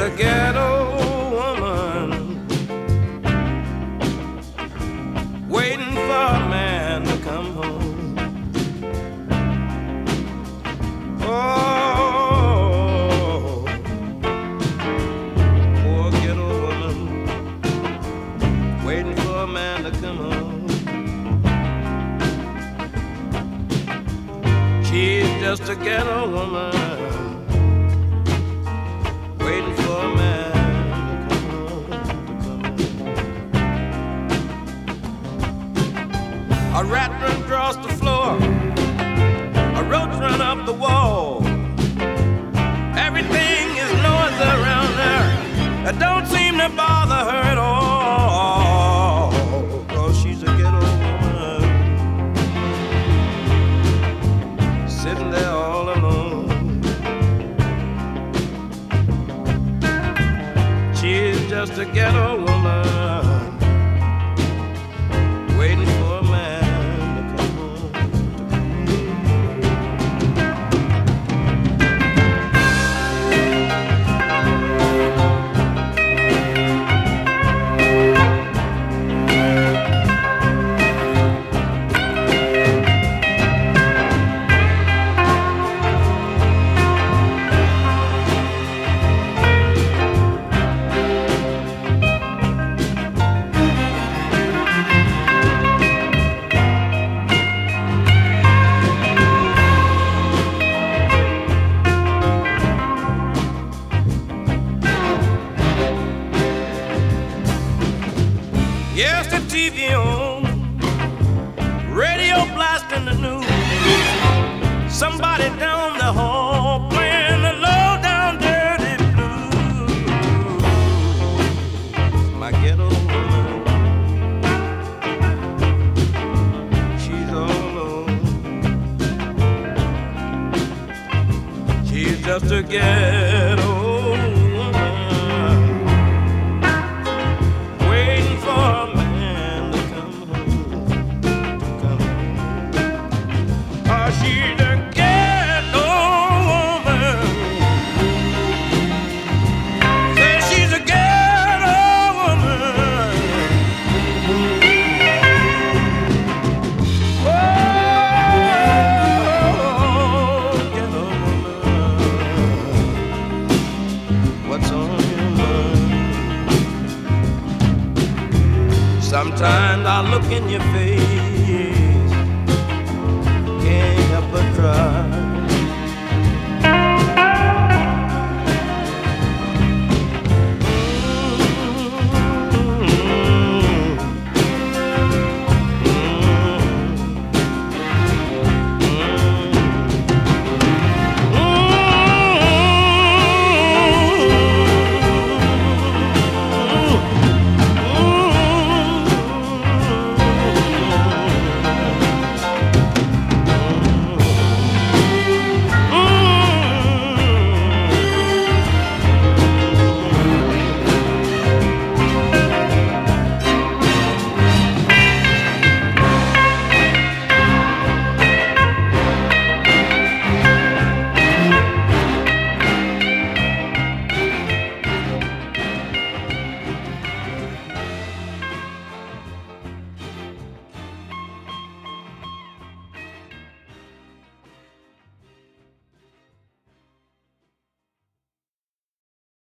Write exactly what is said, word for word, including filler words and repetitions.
a ghetto woman waiting for a man to come home. Oh, poor ghetto woman waiting for a man to come home. She's just a ghetto woman waiting for a man to come home, to come home. A rat run across the floor, a roach run up the wall. Everything is noise around her. It don't seem to bother her at all, 'cause she's a ghetto woman sitting there all alone. She's just a ghetto woman waiting for a man to come home. Yes, the T V on, radio blasting the news. Somebody down the hall playing the low down dirty blues. My ghetto woman, she's all alone. She's just a ghetto woman waiting for a man to come home, to come home. Oh, she's a ghetto woman. Say she's a ghetto woman. Oh, ghetto woman, what's on your mind? Sometimes I look in your face